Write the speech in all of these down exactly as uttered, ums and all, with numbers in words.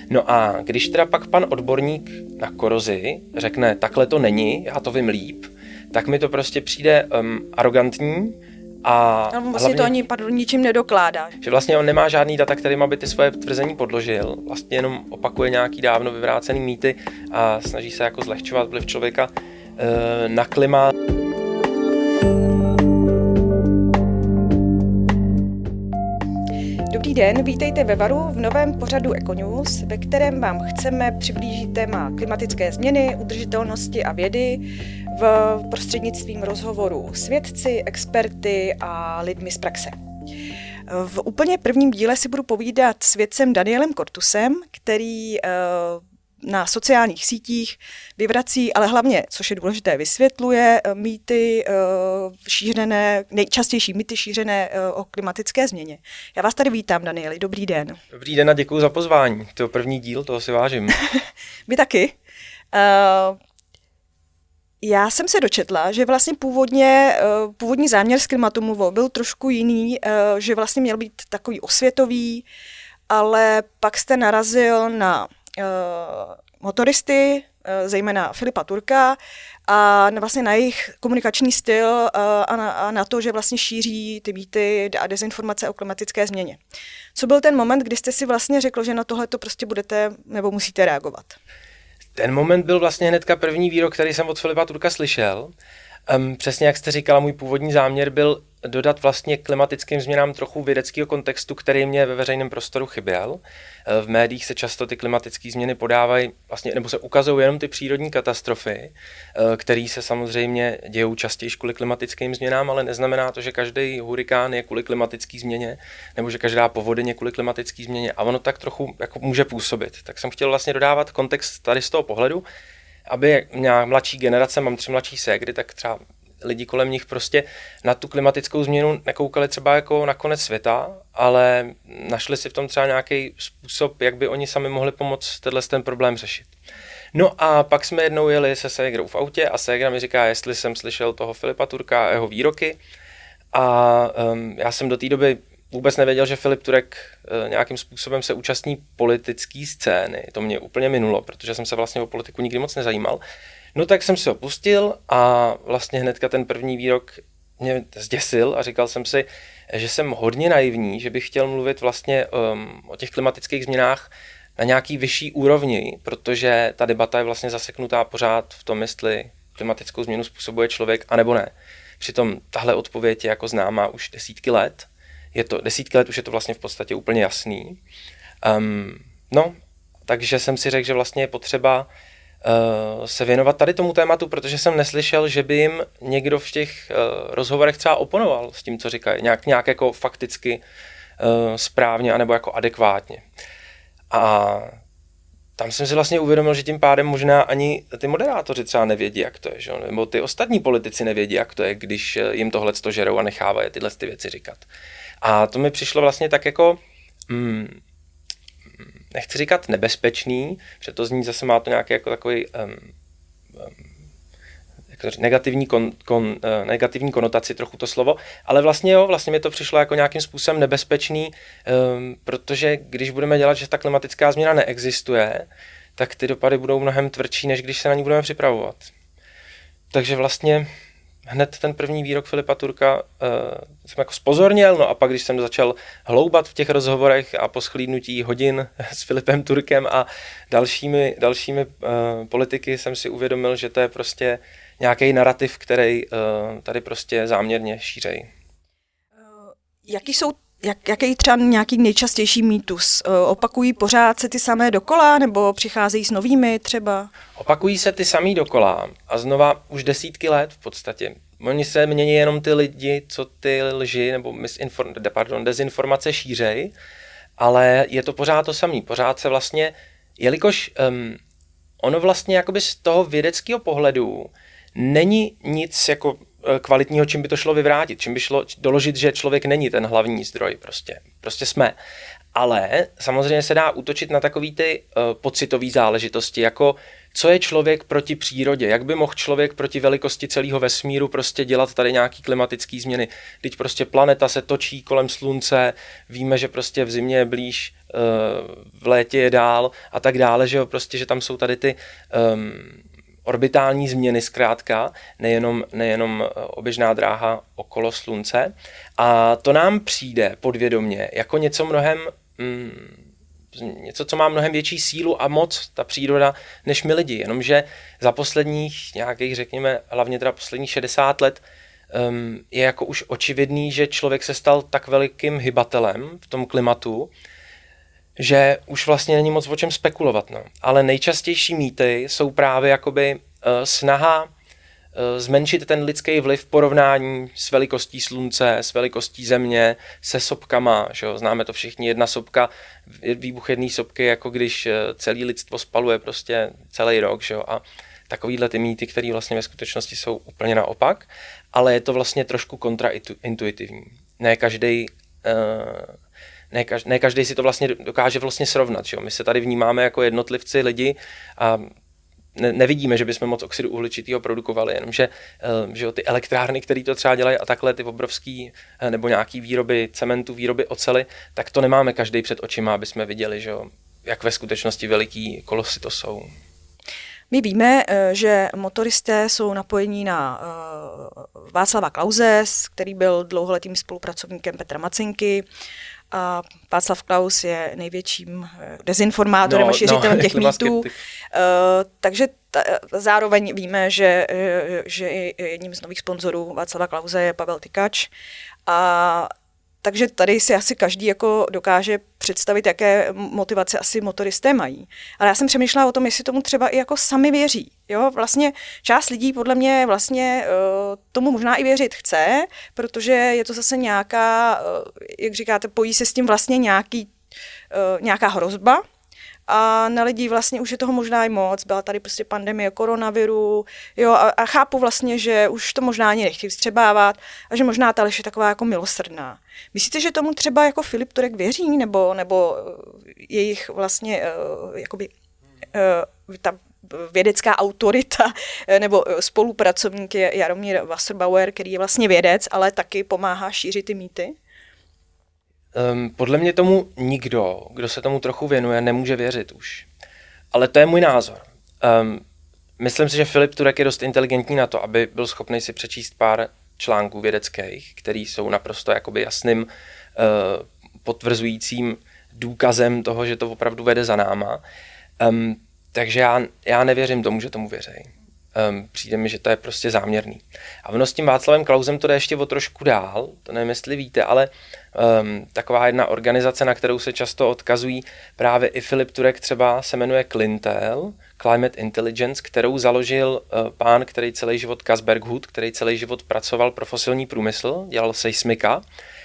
No a když teda pak pan odborník na korozi řekne, takhle to není, já to vím líp, tak mi to prostě přijde um, arrogantní a no, vlastně hlavně, to ani pardon, ničím nedokládá. Že vlastně on nemá žádný data, kterým aby ty svoje tvrzení podložil, vlastně jenom opakuje nějaký dávno vyvrácený mýty a snaží se jako zlehčovat vliv člověka uh, na klima. Dobrý den, vítejte ve Varu v novém pořadu Econews, ve kterém vám chceme přiblížit téma klimatické změny, udržitelnosti a vědy v prostřednictvím rozhovorů s vědci, experty a lidmi z praxe. V úplně prvním díle si budu povídat s vědcem Danielem Kortusem, který na sociálních sítích vyvrací, ale hlavně, což je důležité, vysvětluje mýty šířené, nejčastější mýty šířené o klimatické změně. Já vás tady vítám, Danieli, dobrý den. Dobrý den a děkuji za pozvání. To je první díl, toho si vážím. Vy taky. Uh, já jsem se dočetla, že vlastně původně, uh, původní záměr z Klimatomovo byl trošku jiný, uh, že vlastně měl být takový osvětový, ale pak jste narazil na Uh, motoristy, uh, zejména Filipa Turka, a vlastně na jejich komunikační styl uh, a, na, a na to, že vlastně šíří ty mýty a dezinformace o klimatické změně. Co byl ten moment, kdy jste si vlastně řekl, že na tohle to prostě budete nebo musíte reagovat? Ten moment byl vlastně hnedka první výrok, který jsem od Filipa Turka slyšel. Um, přesně jak jste říkala, můj původní záměr byl dodat vlastně klimatickým změnám trochu vědeckého kontextu, který mě ve veřejném prostoru chyběl. V médiích se často ty klimatické změny podávají, vlastně, nebo se ukazují jenom ty přírodní katastrofy, které se samozřejmě dějou častěji kvůli klimatickým změnám, ale neznamená to, že každý hurikán je kvůli klimatické změně, nebo že každá povodeň je kvůli klimatické změně. A ono tak trochu jako může působit. Tak jsem chtěl vlastně dodávat kontext tady z toho pohledu, aby měla mladší generace, mám tři mladší ségry, tak třeba lidi kolem nich prostě na tu klimatickou změnu nekoukali třeba jako na konec světa, ale našli si v tom třeba nějaký způsob, jak by oni sami mohli pomoct tenhle ten problém řešit. No a pak jsme jednou jeli se ségrou v autě a ségra mi říká, jestli jsem slyšel toho Filipa Turka a jeho výroky, a um, já jsem do té doby vůbec nevěděl, že Filip Turek uh, nějakým způsobem se účastní politické scény. To mě úplně minulo, protože jsem se vlastně o politiku nikdy moc nezajímal. No tak jsem si ho pustil a vlastně hnedka ten první výrok mě zděsil a říkal jsem si, že jsem hodně naivní, že bych chtěl mluvit vlastně um, o těch klimatických změnách na nějaký vyšší úrovni, protože ta debata je vlastně zaseknutá pořád v tom, jestli klimatickou změnu způsobuje člověk, anebo ne. Přitom tahle odpověď je jako známá už desítky let. Je to, desítky let už je to vlastně v podstatě úplně jasný. Um, no, takže jsem si řekl, že vlastně je potřeba uh, se věnovat tady tomu tématu, protože jsem neslyšel, že by jim někdo v těch uh, rozhovorech třeba oponoval s tím, co říkají. Nějak, nějak jako fakticky uh, správně, anebo jako adekvátně. A tam jsem si vlastně uvědomil, že tím pádem možná ani ty moderátoři třeba nevědí, jak to je, že? Nebo ty ostatní politici nevědí, jak to je, když jim tohleto žerou a nechávají tyhle ty věci říkat. A to mi přišlo vlastně tak jako, mm, nechci říkat nebezpečný, protože to zní zase má to nějaký jako takový um, um, jako negativní, kon, kon, uh, negativní konotaci trochu to slovo, ale vlastně jo, vlastně mi to přišlo jako nějakým způsobem nebezpečný, um, protože když budeme dělat, že ta klimatická změna neexistuje, tak ty dopady budou mnohem tvrdší, než když se na ní budeme připravovat. Takže vlastně hned ten první výrok Filipa Turka uh, jsem jako zpozorněl, no a pak když jsem začal hloubat v těch rozhovorech a po shlídnutí hodin s Filipem Turkem a dalšími, dalšími uh, politiky jsem si uvědomil, že to je prostě nějaký narrativ, který uh, tady prostě záměrně šířejí. Uh, jaký jsou Jak, jaký třeba nějaký nejčastější mýtus? Opakují pořád se ty samé dokola, nebo přicházejí s novými třeba? Opakují se ty samý dokola a znova už desítky let v podstatě. Oni se mění jenom ty lidi, co ty lži nebo misinform- pardon, dezinformace šířej, ale je to pořád to samý. Pořád se vlastně, jelikož um, ono vlastně jakoby z toho vědeckého pohledu není nic jako kvalitního, čím by to šlo vyvrátit, čím by šlo doložit, že člověk není ten hlavní zdroj, prostě, prostě jsme. Ale samozřejmě se dá útočit na takový ty uh, pocitové záležitosti, jako co je člověk proti přírodě, jak by mohl člověk proti velikosti celého vesmíru prostě dělat tady nějaký klimatický změny. Teď prostě planeta se točí kolem slunce, víme, že prostě v zimě je blíž v létě je dál a tak dále, že jo, prostě, že tam jsou tady ty um, orbitální změny zkrátka, nejenom, nejenom oběžná dráha okolo Slunce. A to nám přijde podvědomě jako něco mnohem, mm, něco, co má mnohem větší sílu a moc, ta příroda, než my lidi. Jenomže za posledních nějakých, řekněme, hlavně teda posledních šedesát let um, je jako už očividný, že člověk se stal tak velikým hybatelem v tom klimatu, že už vlastně není moc o čem spekulovat. No. Ale nejčastější mýty jsou právě jakoby uh, snaha uh, zmenšit ten lidský vliv v porovnání s velikostí Slunce, s velikostí Země, se sopkama. Že jo? Známe to všichni, jedna sopka, výbuch jedné sopky, jako když uh, celé lidstvo spaluje prostě celý rok. Že jo? A takovýhle ty mýty, které vlastně ve skutečnosti jsou úplně naopak, ale je to vlastně trošku kontraintuitivní. Ne každý uh, Ne, každý, ne každý si to vlastně dokáže vlastně srovnat. Že? My se tady vnímáme jako jednotlivci, lidi a ne, nevidíme, že bychom moc oxidu uhličitého produkovali, jenomže že ty elektrárny, které to třeba dělají a takhle ty obrovský nebo nějaký výroby cementu, výroby oceli, tak to nemáme každý před očima, aby jsme viděli, že jak ve skutečnosti veliký kolosy to jsou. My víme, že motoristé jsou napojení na Václava Klause, který byl dlouholetým spolupracovníkem Petra Macinky. A Václav Klaus je největším dezinformátorem no, a šířitelem no, těch mýtů. Uh, takže ta, zároveň víme, že, že jedním z nových sponzorů Václava Klause je Pavel Tykač. A takže tady si asi každý jako dokáže představit, jaké motivace asi motoristé mají. Ale já jsem přemýšlela o tom, jestli tomu třeba i jako sami věří. Jo? Vlastně část lidí podle mě vlastně uh, tomu možná i věřit chce, protože je to zase nějaká, uh, jak říkáte, pojí se s tím vlastně nějaký, uh, nějaká hrozba. A na lidi vlastně už je toho možná i moc. Byla tady prostě pandemie koronaviru, jo, a, a chápu vlastně, že už to možná ani nechtějí vstřebávat a že možná ta lež je taková jako milosrdná. Myslíte, že tomu třeba jako Filip Turek věří, nebo, nebo jejich vlastně uh, jakoby uh, ta vědecká autorita nebo spolupracovník je Jaromír Wasserbauer, který je vlastně vědec, ale taky pomáhá šířit ty mýty? Um, podle mě tomu nikdo, kdo se tomu trochu věnuje, nemůže věřit už. Ale to je můj názor. Um, myslím si, že Filip Turek je dost inteligentní na to, aby byl schopný si přečíst pár článků vědeckých, které jsou naprosto jakoby jasným uh, potvrzujícím důkazem toho, že to opravdu vede za náma. Um, takže já, já nevěřím tomu, že tomu věří. Um, přijde mi, že to je prostě záměrný. A ono s tím Václavem Klausem to jde ještě o trošku dál, to nevím, jestli víte, ale um, taková jedna organizace, na kterou se často odkazují právě i Filip Turek třeba, se jmenuje Clintel, Climate Intelligence, kterou založil uh, pán, který celý život, Caspar Hut, který celý život pracoval pro fosilní průmysl, dělal seismika,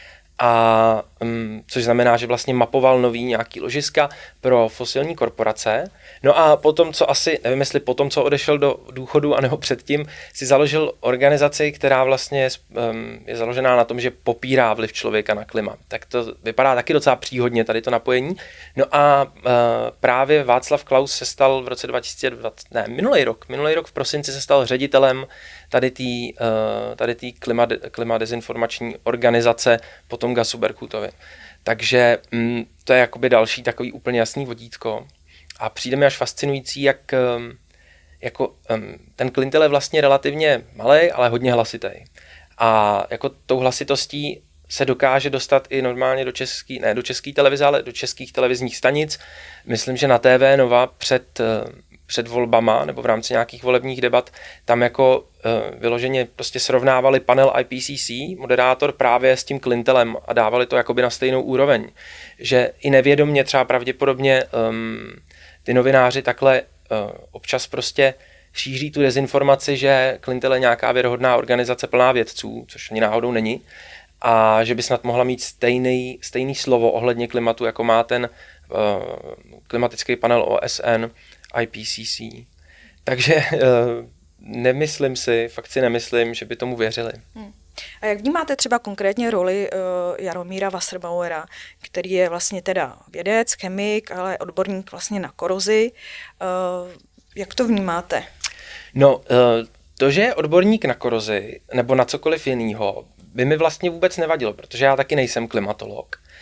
a um, což znamená, že vlastně mapoval nový nějaký ložiska pro fosilní korporace. No a potom, co asi, nevím jestli potom, co odešel do důchodu, anebo předtím, si založil organizaci, která vlastně je, um, je založená na tom, že popírá vliv člověka na klima. Tak to vypadá taky docela příhodně, tady to napojení. No a uh, právě Václav Klaus se stal v roce dva tisíce dvacet, ne, minulý rok, minulý rok v prosinci se stal ředitelem tady té uh, tady tý klima, klima dezinformační organizace potom Gasu Berkutovi. Takže mm, to je jakoby další takový úplně jasný vodítko. A přijde mi až fascinující, jak um, jako, um, ten Clintel je vlastně relativně malej, ale hodně hlasitý. A jako tou hlasitostí se dokáže dostat i normálně do český, ne do české televize, ale do českých televizních stanic. Myslím, že na T V Nova před, před volbama nebo v rámci nějakých volebních debat tam jako uh, vyloženě prostě srovnávali panel I P C C, moderátor právě s tím Clintelem a dávali to jakoby na stejnou úroveň. Že i nevědomně třeba pravděpodobně um, ty novináři takhle uh, občas prostě šíří tu dezinformaci, že Clintel je nějaká věrohodná organizace plná vědců, což ani náhodou není, a že by snad mohla mít stejný, stejný slovo ohledně klimatu, jako má ten uh, klimatický panel O S N, I P C C. Takže uh, nemyslím si, fakt si nemyslím, že by tomu věřili. Hmm. A jak vnímáte třeba konkrétně roli uh, Jaromíra Wasserbauera, který je vlastně teda vědec, chemik, ale odborník vlastně na korozi. Uh, jak to vnímáte? No, uh, to, že je odborník na korozi nebo na cokoliv jinýho, by mi vlastně vůbec nevadilo, protože já taky nejsem klimatolog.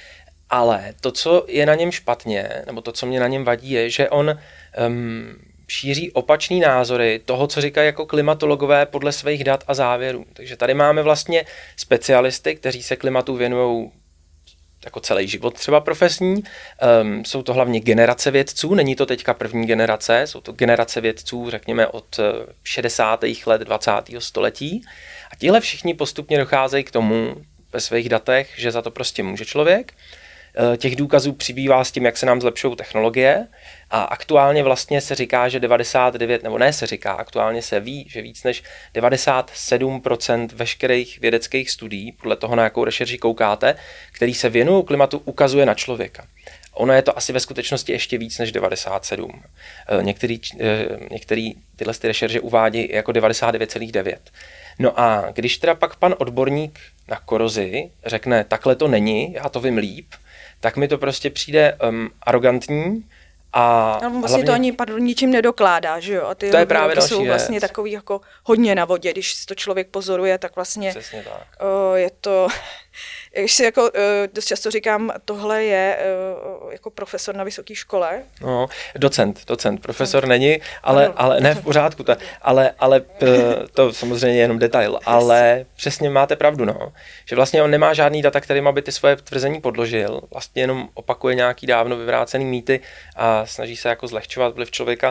Ale to, co je na něm špatně, nebo to, co mě na něm vadí, je, že on um, šíří opačný názory toho, co říkají jako klimatologové podle svých dat a závěrů. Takže tady máme vlastně specialisty, kteří se klimatu věnují jako celý život třeba profesní. Um, jsou to hlavně generace vědců, není to teďka první generace, jsou to generace vědců, řekněme, od šedesátých let dvacátého století. A tihle všichni postupně docházejí k tomu ve svých datech, že za to prostě může člověk. Těch důkazů přibývá s tím, jak se nám zlepšují technologie a aktuálně vlastně se říká, že devadesát devět, nebo ne se říká, aktuálně se ví, že víc než devadesát sedm procent veškerých vědeckých studií, podle toho, na jakou rešerši koukáte, který se věnují klimatu, ukazuje na člověka. Ono je to asi ve skutečnosti ještě víc než devadesát sedm. Některý, některý tyhle ty rešerže uvádí jako devadesát devět celá devět. No a když teda pak pan odborník na korozi řekne, takhle to není, já to vím líp, tak mi to prostě přijde um, arrogantní a no, vlastně hlavně... to ani pardon, ničím nedokládá, že jo? A ty to je právě další jsou vlastně věc. takový jako hodně na vodě, když to člověk pozoruje, tak vlastně Přesně tak. Uh, je to, když si jako uh, dost často říkám, tohle je uh, jako profesor na vysoké škole. No, docent, docent, profesor no. není, ale, no, ale ne v pořádku, ta, ale, ale to samozřejmě je jenom detail, ale přesně máte pravdu, no, že vlastně on nemá žádný data, kterým by ty svoje tvrzení podložil, vlastně jenom opakuje nějaký dávno vyvrácený mýty a snaží se jako zlehčovat vliv člověka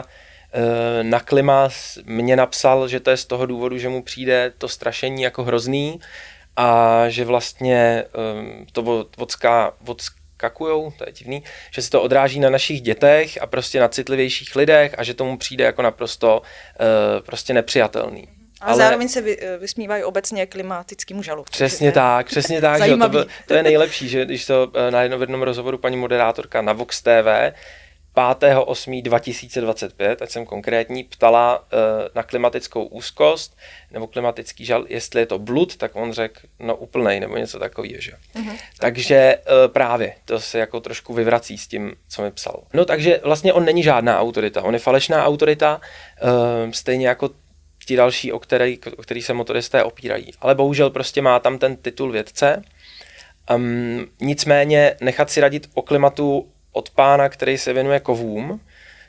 na klima. Mě napsal, že to je z toho důvodu, že mu přijde to strašení jako hrozný a že vlastně to odská, odskakujou, to je divný, že se to odráží na našich dětech a prostě na citlivějších lidech a že tomu přijde jako naprosto prostě nepřijatelný. A ale zároveň se vy, vysmívají obecně klimatickému žalu. Přesně tak, přesně tak, že to, byl, to je nejlepší, že když to na jednom, v jednom rozhovoru paní moderátorka na Vox T V pátého osmého dva tisíce dvacet pět, ať jsem konkrétní, ptala uh, na klimatickou úzkost nebo klimatický žal, jestli je to blud, tak on řekl, no úplnej, nebo něco takového, že? Uh-huh. Takže uh, právě, to se jako trošku vyvrací s tím, co mi psal. No takže vlastně on není žádná autorita, on je falešná autorita, uh, stejně jako ti další, o který, o který se motoristé opírají. Ale bohužel prostě má tam ten titul vědce. Um, nicméně nechat si radit o klimatu od pána, který se věnuje kovům,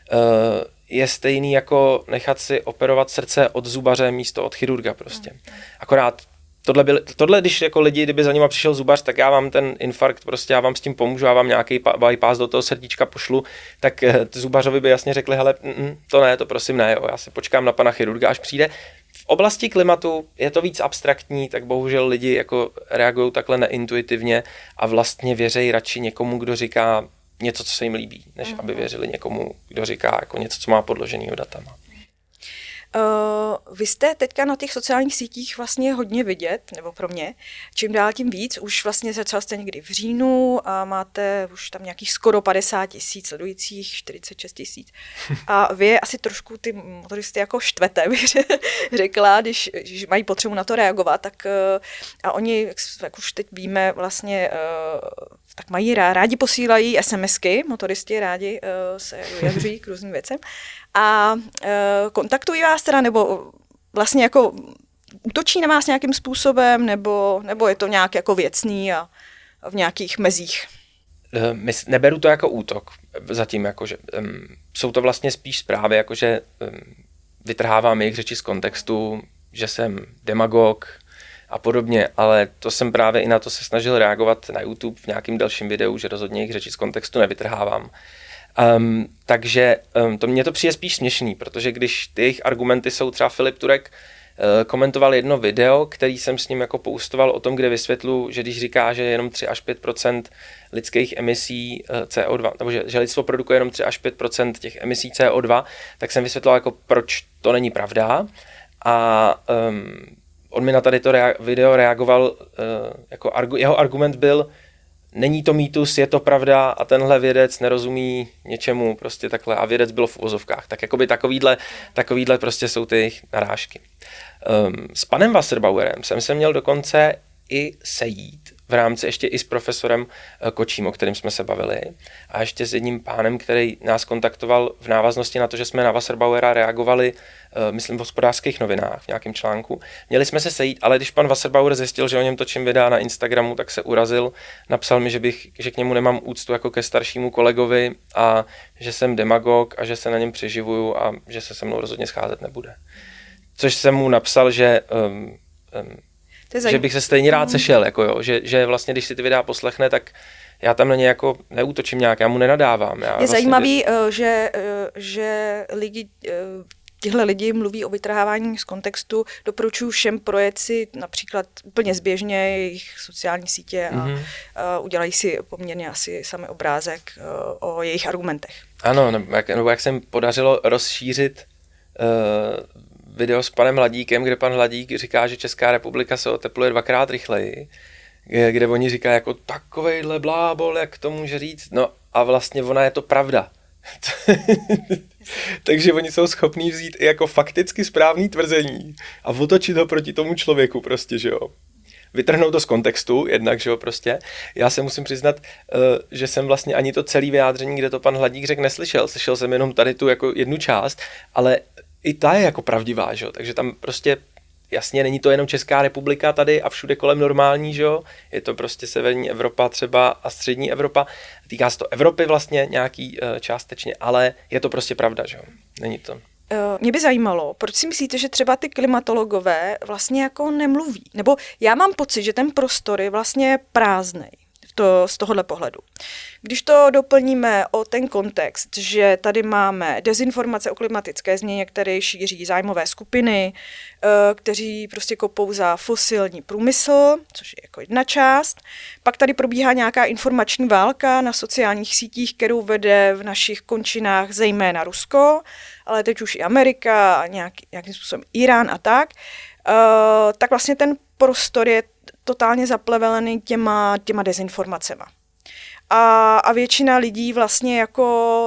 je stejný jako nechat si operovat srdce od zubaře místo od chirurga prostě. Akorát tohle, byl, tohle když jako lidi, kdyby za nima přišel zubař, tak já vám ten infarkt prostě, já vám s tím pomůžu, já vám nějaký bypass do toho srdíčka pošlu, tak zubařovi by jasně řekli, hele, mm, to ne, to prosím ne, jo, já si počkám na pana chirurga, až přijde. V oblasti klimatu je to víc abstraktní, tak bohužel lidi jako reagují takhle neintuitivně a vlastně věří radši někomu, kdo říká něco, co se jim líbí, než aby věřili někomu, kdo říká jako něco, co má podloženýho datama. Uh, vy jste teďka na těch sociálních sítích vlastně hodně vidět, nebo pro mě, čím dál tím víc, už vlastně začal jste někdy v říjnu a máte už tam nějakých skoro padesát tisíc sledujících, čtyřicet šest tisíc. A vy asi trošku ty motoristy jako štvete, bych řekla, když, když mají potřebu na to reagovat, tak uh, a oni, jak, jak už teď víme, vlastně uh, tak mají rádi posílají SMSky, motoristi rádi uh, se vyjadřují k různým věcem. A uh, kontaktují vás teda, nebo vlastně jako útočí na vás nějakým způsobem, nebo, nebo je to nějak jako věcný a v nějakých mezích? Uh, neberu to jako útok, zatím jakože um, jsou to vlastně spíš zprávy, jakože um, vytrhávám jejich řeči z kontextu, že jsem demagog a podobně, ale to jsem právě i na to se snažil reagovat na YouTube v nějakým dalším videu, že rozhodně jejich řeči z kontextu nevytrhávám. Um, takže um, to mně to přijde spíš směšný, protože když ty jejich argumenty jsou, třeba Filip Turek uh, komentoval jedno video, který jsem s ním jako poustoval o tom, kde vysvětlu, že když říká, že jenom tři až pět procent lidských emisí uh, C O dva, nebo že, že lidstvo produkuje jenom tři až pět procent těch emisí C O dva, tak jsem vysvětlil, jako proč to není pravda. A um, on mi na tady to rea- video reagoval, uh, jako argu- jeho argument byl, není to mýtus, je to pravda a tenhle vědec nerozumí něčemu prostě takhle a vědec byl v uvozovkách. Tak jakoby takovýhle, takovýhle prostě jsou ty narážky. Um, s panem Wasserbauerem jsem se měl dokonce i sejít v rámci ještě i s profesorem Kočím, o kterým jsme se bavili, a ještě s jedním pánem, který nás kontaktoval v návaznosti na to, že jsme na Wasserbauera reagovali, myslím v Hospodářských novinách, v nějakém článku. Měli jsme se sejít, ale když pan Wasserbauer zjistil, že o něm točím videa na Instagramu, tak se urazil, napsal mi, že, bych, že k němu nemám úctu jako ke staršímu kolegovi a že jsem demagog a že se na něm přeživuju a že se se mnou rozhodně scházet nebude. Což jsem mu napsal, že... Um, um, že bych se stejně rád sešel, jako jo, že, že vlastně, když si ty videa poslechne, tak já tam na ně jako neútočím nějak, já mu nenadávám. Já je vlastně zajímavý, kdy... že, že lidi, tihle lidi mluví o vytrhávání z kontextu, doporučuji všem projet si například úplně zběžně jejich sociální sítě a, mm-hmm. a udělají si poměrně asi sami obrázek o jejich argumentech. Ano, nebo jak, nebo jak se jim podařilo rozšířit uh, video s panem Hladíkem, kde pan Hladík říká, že Česká republika se otepluje dvakrát rychleji, kde oni říkají jako takovejhle blábol, jak to může říct, no a vlastně ona je to pravda. Takže oni jsou schopní vzít i jako fakticky správný tvrzení a otočit ho proti tomu člověku prostě, že jo. Vytrhnout to z kontextu, jednak, že jo, prostě. Já se musím přiznat, že jsem vlastně ani to celé vyjádření, kde to pan Hladík řekl, neslyšel. Slyšel jsem jenom tady tu jako jednu část, ale i ta je jako pravdivá, že jo, takže tam prostě jasně není to jenom Česká republika tady a všude kolem normální, že jo, je to prostě severní Evropa třeba a střední Evropa, týká se to Evropy vlastně nějaký uh, částečně, ale je to prostě pravda, že jo, není to. Mě by zajímalo, proč si myslíte, že třeba ty klimatologové vlastně jako nemluví, nebo já mám pocit, že ten prostor je vlastně prázdnej. To, z tohohle pohledu. Když to doplníme o ten kontext, že tady máme dezinformace o klimatické změně, které šíří zájmové skupiny, kteří prostě kopou za fosilní průmysl, což je jako jedna část. Pak tady probíhá nějaká informační válka na sociálních sítích, kterou vede v našich končinách zejména Rusko, ale teď už i Amerika a nějaký, nějakým způsobem Irán a tak. Tak vlastně ten prostor je totálně zaplevelený těma, těma dezinformacema. A, a většina lidí vlastně jako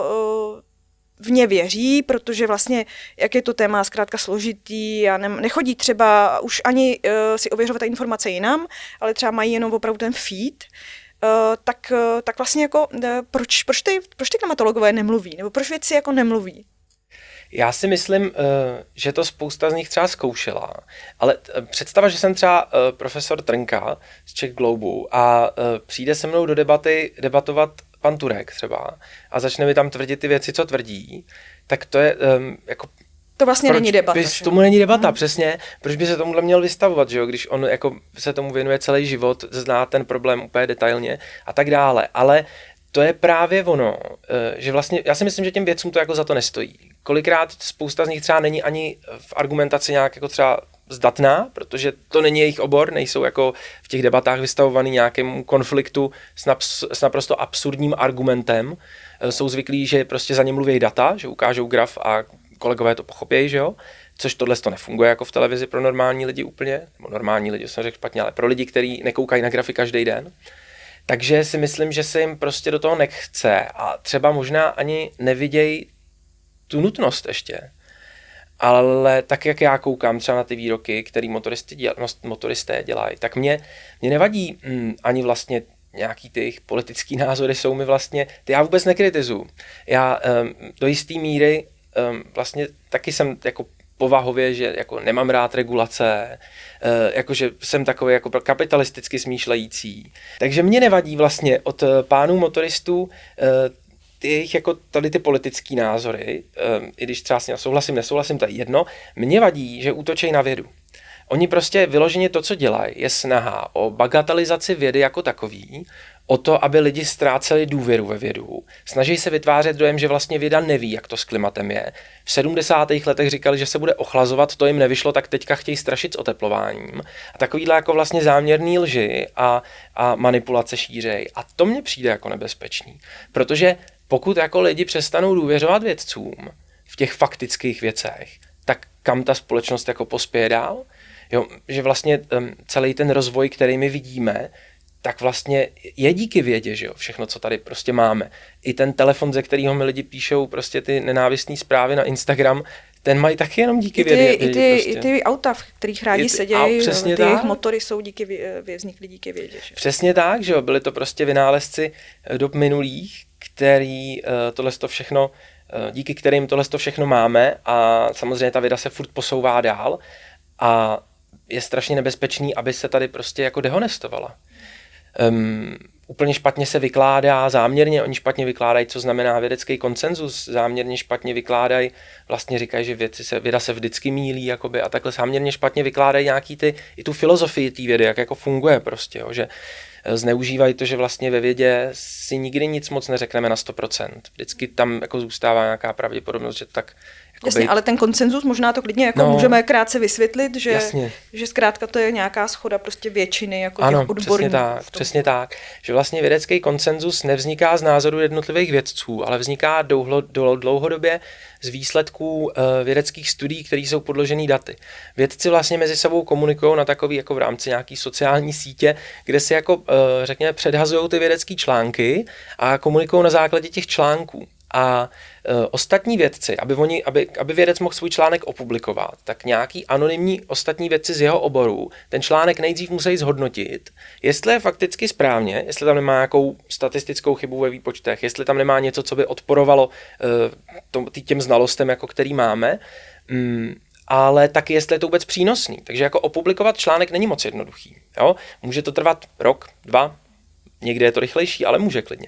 uh, v ně věří, protože vlastně, jak je to téma zkrátka složitý a ne, nechodí třeba už ani uh, si ověřovat informace jinam, ale třeba mají jenom opravdu ten feed, uh, tak, uh, tak vlastně jako uh, proč, proč, ty, proč ty klimatologové nemluví? Nebo proč vědci jako nemluví? Já si myslím, že to spousta z nich třeba zkoušela, ale představa, že jsem třeba profesor Trnka z Czech Globu a přijde se mnou do debaty debatovat pan Turek třeba a začne mi tam tvrdit ty věci, co tvrdí, tak to je jako... To vlastně proč není debata. Bys, tomu není debata, hmm. přesně. Proč by se tomuhle měl vystavovat, že jo? Když on jako se tomu věnuje celý život, zná ten problém úplně detailně a tak dále, ale to je právě ono, že vlastně, já si myslím, že těm vědcům to jako za to nestojí. Kolikrát spousta z nich třeba není ani v argumentaci nějak jako třeba zdatná, protože to není jejich obor, nejsou jako v těch debatách vystavovaný nějakému konfliktu s, naps, s naprosto absurdním argumentem. Jsou zvyklí, že prostě za ně mluví data, že ukážou graf a kolegové to pochopějí, že jo? Což tohle to nefunguje jako v televizi pro normální lidi úplně, nebo normální lidi, jsem řekl špatně, ale pro lidi, kteří nekoukají na grafy každý den. Takže si myslím, že se jim prostě do toho nechce a třeba možná ani nevidějí tu nutnost ještě. Ale tak, jak já koukám třeba na ty výroky, které motoristy děl, motoristé dělají, tak mě, mě nevadí hm, ani vlastně nějaký ty jejich politický názory jsou mi vlastně, ty já vůbec nekritizuju. Já um, do jisté míry um, vlastně taky jsem jako povahově, že jako nemám rád regulace, jakože jsem takový jako kapitalisticky smýšlející. Takže mě nevadí vlastně od pánů motoristů ty jejich jako tady ty politický názory, i když třeba s ním souhlasím, nesouhlasím, to je jedno, mě vadí, že útočí na vědu. Oni prostě vyloženě to, co dělají, je snaha o bagatelizaci vědy jako takový, o to, aby lidi ztráceli důvěru ve vědu. Snaží se vytvářet dojem, že vlastně věda neví, jak to s klimatem je. V sedmdesátých letech říkali, že se bude ochlazovat, to jim nevyšlo, tak teďka chtějí strašit s oteplováním. A takovýhle jako vlastně záměrný lži a, a manipulace šířej. A to mně přijde jako nebezpečný. Protože pokud jako lidi přestanou důvěřovat vědcům v těch faktických věcech, tak kam ta společnost jako pospěje dál? Jo, že vlastně um, celý ten rozvoj, který my vidíme, tak vlastně je díky vědě, že jo, všechno, co tady prostě máme. I ten telefon, ze kterého mi lidi píšou prostě ty nenávistné zprávy na Instagram, ten mají taky jenom díky I ty, vědě. I ty, prostě. i ty auta, v kterých rádi sedějí, ty jejich motory jsou díky vědě, vznikly díky vědě. Že? Přesně tak, že jo, byli to prostě vynálezci dob minulých, který uh, tohle to všechno, uh, díky kterým tohle to všechno máme a samozřejmě ta věda se furt posouvá dál a je strašně nebezpečný, aby se tady prostě jako dehonestovala. Um, úplně špatně se vykládá záměrně, oni špatně vykládají, co znamená vědecký konsenzus, záměrně špatně vykládají, vlastně říkají, že věci se, věda se vždycky mýlí jakoby, a takhle záměrně špatně vykládají nějaký ty, i tu filozofii té vědy, jak jako funguje prostě, jo, že zneužívají to, že vlastně ve vědě si nikdy nic moc neřekneme na sto procent. Vždycky tam jako zůstává nějaká pravděpodobnost, že tak Jasně, být... ale ten konsenzus možná to klidně jako no, můžeme krátce vysvětlit, že, že zkrátka to je nějaká shoda prostě většiny jako ano, těch odborníků. Přesně tak, přesně tak, že vlastně vědecký konsenzus nevzniká z názorů jednotlivých vědců, ale vzniká dlouho, dlouhodobě z výsledků uh, vědeckých studií, které jsou podložený daty. Vědci vlastně mezi sebou komunikují na takový jako v rámci nějaký sociální sítě, kde si jako uh, řekněme předhazují ty vědecké články a komunikují na základě těch článků. A e, ostatní vědci, aby, oni, aby, aby vědec mohl svůj článek opublikovat, tak nějaký anonymní ostatní vědci z jeho oboru ten článek nejdřív musí zhodnotit, jestli je fakticky správně, jestli tam nemá nějakou statistickou chybu ve výpočtech, jestli tam nemá něco, co by odporovalo e, tom, těm znalostem, jako který máme, mm, ale taky jestli je to vůbec přínosný. Takže jako opublikovat článek není moc jednoduchý. Jo? Může to trvat rok, dva, někde je to rychlejší, ale může klidně.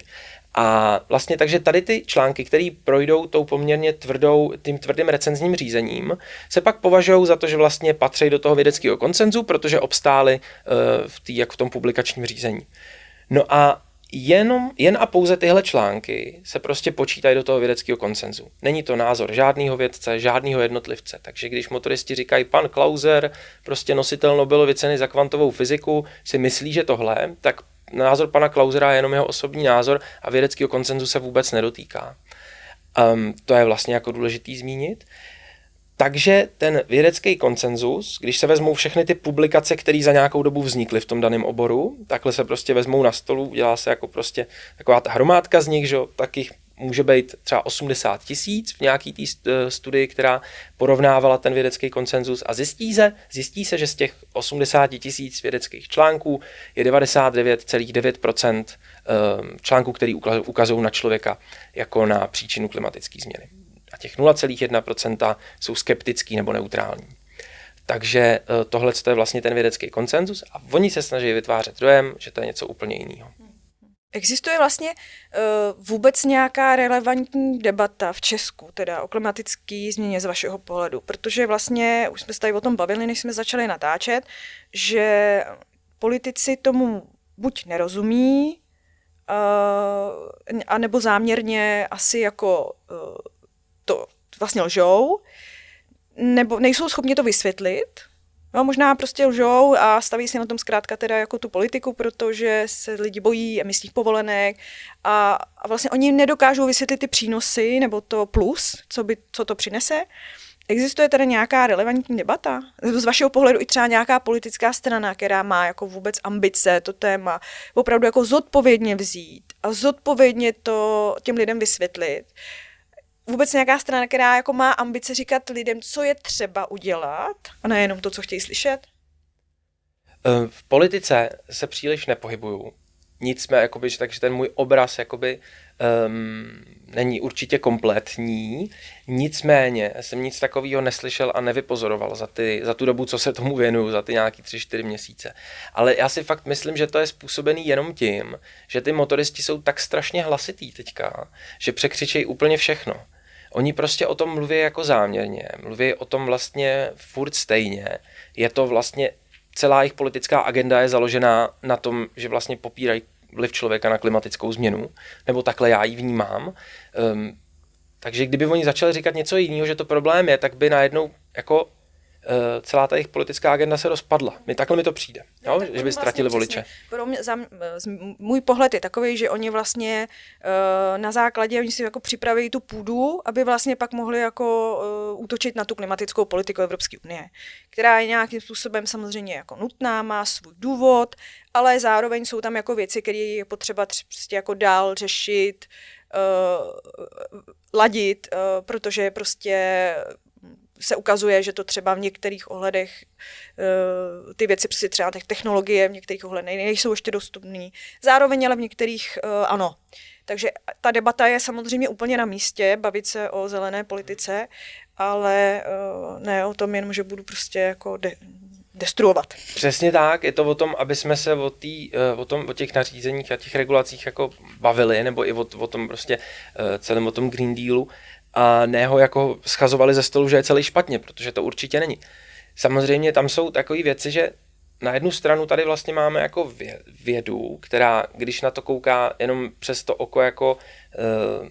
A vlastně takže tady ty články, které projdou tou poměrně tvrdou, tím tvrdým recenzním řízením, se pak považují za to, že vlastně patří do toho vědeckého konsenzu, protože obstály uh, v, tý, jak v tom publikačním řízení. No a jenom, jen a pouze tyhle články se prostě počítají do toho vědeckého konsenzu. Není to názor žádného vědce, žádného jednotlivce. Takže když motoristi říkají, pan Clauser, prostě nositel Nobelovy ceny za kvantovou fyziku, si myslí, že tohle, tak názor pana Clausera je jenom jeho osobní názor a vědeckého konsenzu se vůbec nedotýká. Um, to je vlastně jako důležitý zmínit. Takže ten vědecký konsenzus, když se vezmou všechny ty publikace, které za nějakou dobu vznikly v tom daném oboru, takhle se prostě vezmou na stolu, dělá se jako prostě taková ta hromádka z nich, že takých může být třeba osmdesát tisíc v nějaký té studii, která porovnávala ten vědecký konsenzus a zjistí se, zjistí se, že z těch osmdesát tisíc vědeckých článků je devadesát devět celá devět procent článků, který ukazují na člověka jako na příčinu klimatické změny. A těch nula celá jedna procenta jsou skeptický nebo neutrální. Takže tohle je vlastně ten vědecký konsenzus a oni se snaží vytvářet dojem, že to je něco úplně jiného. Existuje vlastně uh, vůbec nějaká relevantní debata v Česku, teda o klimatické změně z vašeho pohledu? Protože vlastně, už jsme se tady o tom bavili, než jsme začali natáčet, že politici tomu buď nerozumí, uh, anebo záměrně asi jako uh, to vlastně lžou, nebo nejsou schopni to vysvětlit. No, možná prostě lžou a staví si na tom zkrátka teda jako tu politiku, protože se lidi bojí emisních povolenek a, a vlastně oni nedokážou vysvětlit ty přínosy nebo to plus, co, by, co to přinese. Existuje teda nějaká relevantní debata? Z vašeho pohledu i třeba nějaká politická strana, která má jako vůbec ambice to téma opravdu jako zodpovědně vzít a zodpovědně to těm lidem vysvětlit. Vůbec nějaká strana, která jako má ambice říkat lidem, co je třeba udělat a nejenom to, co chtějí slyšet? V politice se příliš nepohybuju. Nicméně, jakoby, takže ten můj obraz jakoby, um, není určitě kompletní. Nicméně jsem nic takového neslyšel a nevypozoroval za, ty, za tu dobu, co se tomu věnuju, za ty nějaký tři čtyři měsíce. Ale já si fakt myslím, že to je způsobený jenom tím, že ty motoristi jsou tak strašně hlasitý teďka, že překřičejí úplně všechno. Oni prostě o tom mluví jako záměrně, mluví o tom vlastně furt stejně. Je to vlastně, celá jejich politická agenda je založená na tom, že vlastně popírají vliv člověka na klimatickou změnu, nebo takhle já ji vnímám. Um, takže kdyby oni začali říkat něco jiného, že to problém je, tak by najednou jako celá ta jejich politická agenda se rozpadla. Mi takhle mi to přijde, no, jo? Že by ztratili vlastně voliče. Pro mě, za, můj pohled je takový, že oni vlastně uh, na základě, oni si jako připraví tu půdu, aby vlastně pak mohli jako uh, útočit na tu klimatickou politiku Evropské unie, která je nějakým způsobem samozřejmě jako nutná, má svůj důvod, ale zároveň jsou tam jako věci, které je potřeba prostě jako dál řešit, uh, ladit, uh, protože prostě se ukazuje, že to třeba v některých ohledech uh, ty věci, prostě třeba těch technologie v některých ohledech nejsou ještě dostupné. Zároveň ale v některých uh, ano. Takže ta debata je samozřejmě úplně na místě, bavit se o zelené politice, ale uh, ne o tom jenom, že budu prostě jako de- destruovat. Přesně tak, je to o tom, aby jsme se o, tý, o, tom, o těch nařízeních a těch regulacích jako bavili, nebo i o, o tom prostě celém o tom Green Dealu, a ne ho jako schazovali ze stolu, že je celý špatně, protože to určitě není. Samozřejmě tam jsou takové věci, že na jednu stranu tady vlastně máme jako vědu, která, když na to kouká jenom přes to oko jako uh,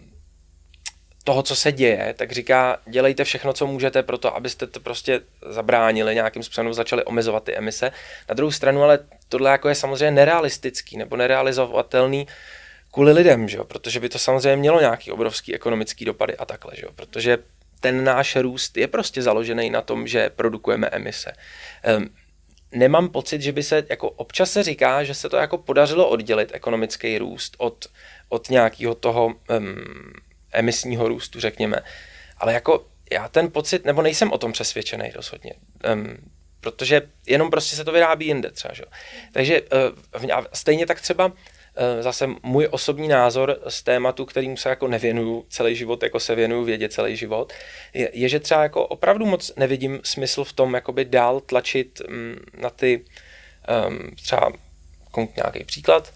toho, co se děje, tak říká, dělejte všechno, co můžete pro to, abyste to prostě zabránili, nějakým způsobem začali omezovat ty emise. Na druhou stranu ale tohle jako je samozřejmě nerealistický nebo nerealizovatelný kvůli lidem, že jo? Protože by to samozřejmě mělo nějaký obrovský ekonomický dopady a takhle, že jo? Protože ten náš růst je prostě založený na tom, že produkujeme emise. Um, nemám pocit, že by se, jako občas se říká, že se to jako podařilo oddělit ekonomický růst od, od nějakého toho um, emisního růstu, řekněme. Ale jako já ten pocit, nebo nejsem o tom přesvědčený rozhodně, um, protože jenom prostě se to vyrábí jinde třeba, že jo? Takže uh, stejně tak třeba zase můj osobní názor z tématu, kterým se jako nevěnuju celý život, jako se věnuju vědě celý život, je, je, že třeba jako opravdu moc nevidím smysl v tom, jakoby dál tlačit mm, na ty, um, třeba nějaký příklad,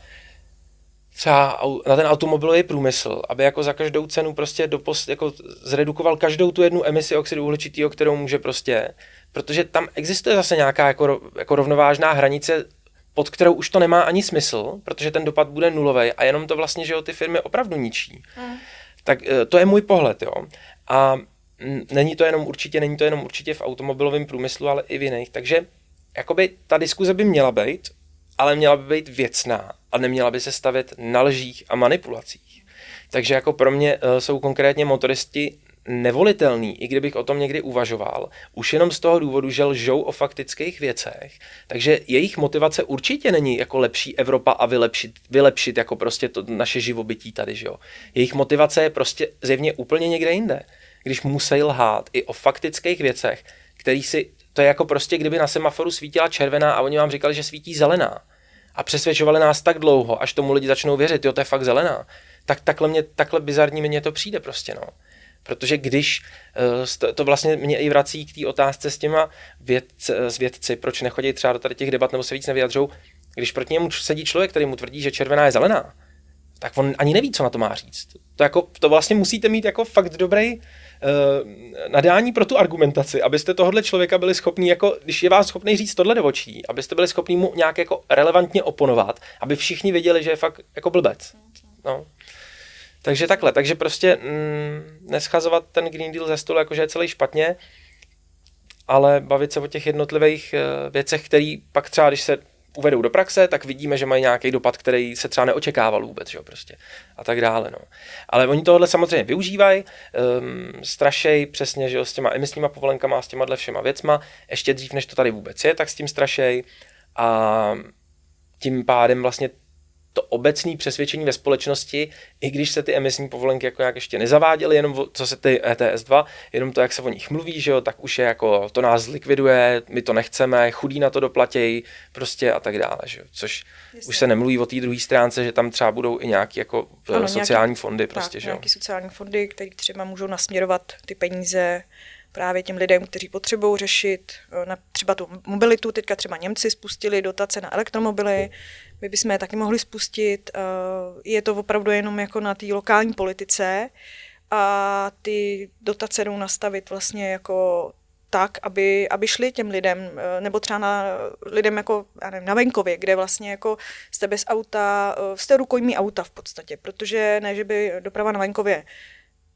třeba na ten automobilový průmysl, aby jako za každou cenu prostě dopost, jako zredukoval každou tu jednu emisi oxidu uhličitého, kterou může prostě, protože tam existuje zase nějaká jako, jako rovnovážná hranice, pod kterou už to nemá ani smysl, protože ten dopad bude nulový a jenom to vlastně, že jo, ty firmy opravdu ničí. Mm. Tak to je můj pohled, jo. A není to jenom určitě, není to jenom určitě v automobilovém průmyslu, ale i v jiných. Takže jakoby ta diskuze by měla být, ale měla by být věcná a neměla by se stavět na lžích a manipulacích. Takže jako pro mě uh, jsou konkrétně motoristi nevolitelný, i kdybych o tom někdy uvažoval, už jenom z toho důvodu, že lžou o faktických věcech. Takže jejich motivace určitě není jako lepší Evropa a vylepšit, vylepšit jako prostě to naše živobytí tady, že jo. Jejich motivace je prostě zjevně úplně někde jinde. Když musí lhát i o faktických věcech, který si, to je jako prostě, kdyby na semaforu svítila červená a oni vám říkali, že svítí zelená. A přesvědčovali nás tak dlouho, až tomu lidi začnou věřit, jo, to je fakt zelená. Tak takhle, mě, takhle bizarní mně to přijde prostě, no. Protože když, to vlastně mě i vrací k té otázce s těma vědci, s vědci, proč nechodí třeba do tady těch debat nebo se víc nevyjadřou, když proti němu sedí člověk, který mu tvrdí, že červená je zelená, tak on ani neví, co na to má říct. To, jako, to vlastně musíte mít jako fakt dobrý uh, nadání pro tu argumentaci, abyste tohohle člověka byli schopní, jako, když je vás schopný říct tohle do očí, abyste byli schopní mu nějak jako relevantně oponovat, aby všichni věděli, že je fakt jako blbec. No. Takže takhle, takže prostě mm, neschazovat ten Green Deal ze stolu, jakože je celý špatně, ale bavit se o těch jednotlivých uh, věcech, které pak třeba, když se uvedou do praxe, tak vidíme, že mají nějaký dopad, který se třeba neočekával vůbec, že jo, prostě a tak dále, no. Ale oni tohle samozřejmě využívají, um, strašej přesně, že jo, s těma emisníma povolenkama a s těma všema věcma, ještě dřív, než to tady vůbec je, tak s tím strašej a tím pádem vlastně to obecné přesvědčení ve společnosti, i když se ty emisní povolenky jako nějak ještě nezaváděly, jenom co se ty E T S dva, jenom to, jak se o nich mluví, že jo, tak už je jako, to nás zlikviduje, my to nechceme, chudí na to doplatějí, prostě a tak dále, že jo, což Jasně. už se nemluví o té druhé stránce, že tam třeba budou i nějaké jako ano, sociální nějaký, fondy, prostě, tak, že jo. Nějaké sociální fondy, které třeba můžou nasměrovat ty peníze právě těm lidem, kteří potřebují řešit na třeba tu mobilitu. Teďka třeba Němci spustili dotace na elektromobily, my bychom je taky mohli spustit. Je to opravdu jenom jako na té lokální politice a ty dotace jdou nastavit vlastně jako tak, aby, aby šli těm lidem, nebo třeba na lidem jako já nevím, na venkově, kde vlastně jako jste bez auta, jste rukojmí auta v podstatě, protože ne, že by doprava na venkově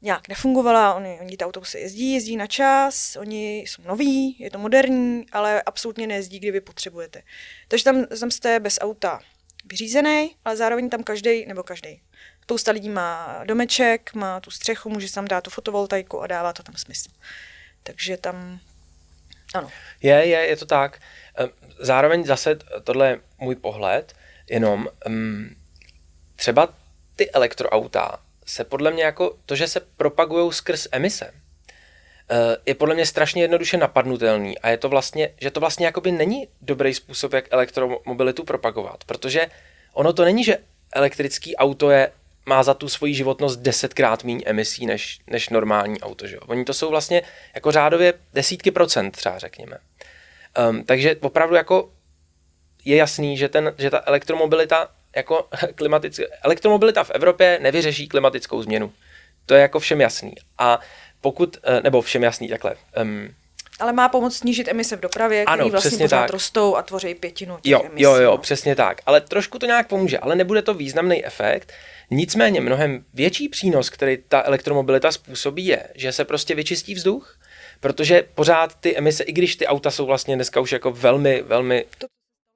nějak nefungovala, oni, oni ty autobusy jezdí, jezdí na čas, oni jsou noví, je to moderní, ale absolutně nejezdí, kdy vy potřebujete. Takže tam, tam jste bez auta vyřízený, ale zároveň tam každý nebo každý. Spousta lidí má domeček, má tu střechu, může tam dát tu fotovoltaiku a dává to tam smysl. Takže tam, ano. Je, je, je to tak. Zároveň zase, tohle je můj pohled, jenom um, třeba ty elektroauta se podle mě jako to, že se propagujou skrz emise, je podle mě strašně jednoduše napadnutelný a je to vlastně, že to vlastně jakoby není dobrý způsob, jak elektromobilitu propagovat, protože ono to není, že elektrický auto je, má za tu svoji životnost desetkrát méně emisí než, než normální auto, že jo? Oni to jsou vlastně jako řádově desítky procent třeba, řekněme. Um, takže opravdu jako je jasný, že, ten, že ta elektromobilita jako klimatická, elektromobilita v Evropě nevyřeší klimatickou změnu. To je jako všem jasný. A pokud, nebo všem jasný takhle. Um, Ale má pomoct snížit emise v dopravě, které vlastně pořád tak rostou a tvoří pětinu těch jo, emisí. Jo, jo, no. přesně tak. Ale trošku to nějak pomůže, ale nebude to významný efekt. Nicméně mnohem větší přínos, který ta elektromobilita způsobí, je, že se prostě vyčistí vzduch, protože pořád ty emise, i když ty auta jsou vlastně dneska už jako velmi, velmi... To,